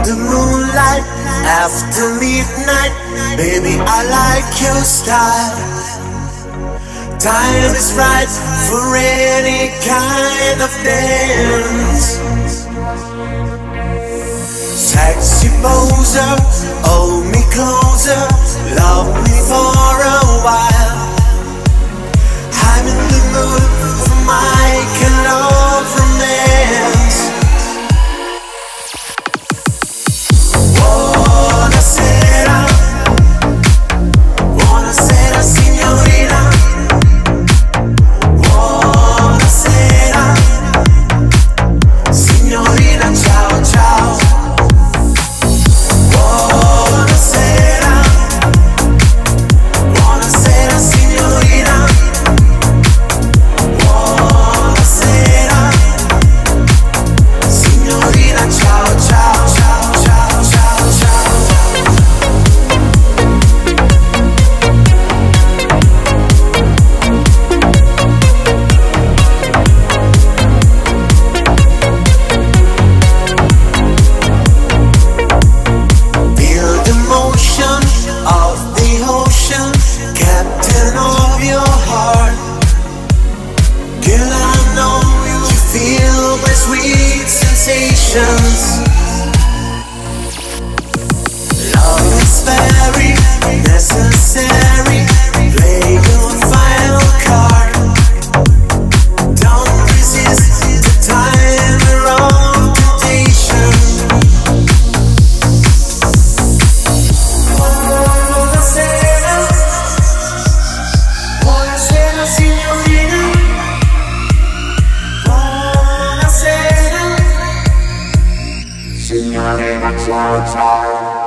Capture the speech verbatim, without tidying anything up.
the moonlight, after midnight, baby, I like your style. Time is right for any kind of dance. Sexy poser, hold me closer, love me for a while. I'm in the mood for my kind of romance. Buonasera, buonasera signorina. Buonasera, signorina, ciao ciao. Buonasera, buonasera signorina. Buonasera, signorina, ciao ciao ciao ciao ciao ciao. Feel the motion of the ocean, captain of your heart. Girl, I know you feel my sweet sensations. Love is very necessary. Play your final card. Don't resist the timer of temptation. Buonasera, buonasera signorina. Buonasera, signorina, ciao ciao.